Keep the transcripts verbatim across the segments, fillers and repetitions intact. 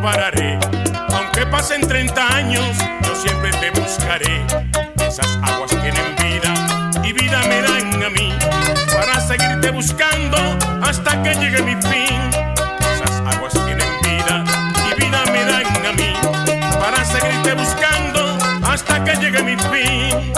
pararé. Aunque pasen treinta años, yo siempre te buscaré. Esas aguas tienen vida y vida me dan a mí, para seguirte buscando hasta que llegue mi fin. Esas aguas tienen vida y vida me dan a mí, para seguirte buscando hasta que llegue mi fin.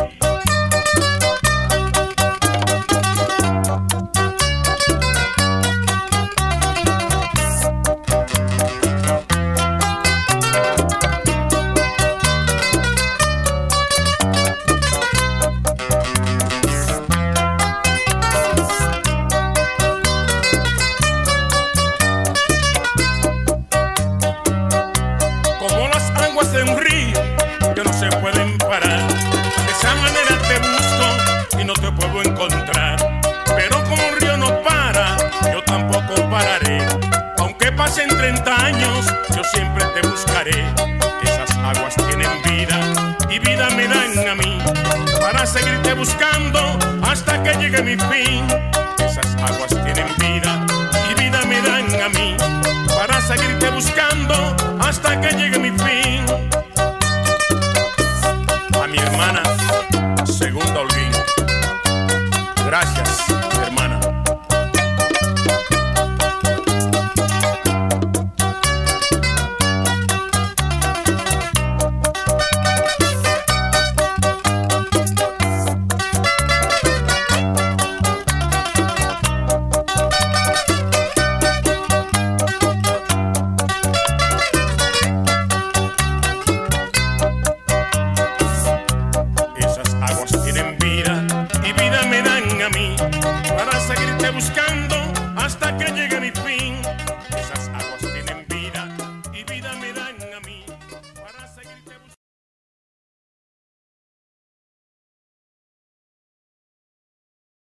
De un río que no se pueden parar, de esa manera te busco y no te puedo encontrar. Pero como un río no para, yo tampoco pararé. Aunque pasen treinta años, yo siempre te buscaré. Esas aguas tienen vida y vida me dan a mí, para seguirte buscando hasta que llegue mi fin. Esas aguas tienen vida y vida me dan a mí, para seguirte buscando hasta que llegue mi fin.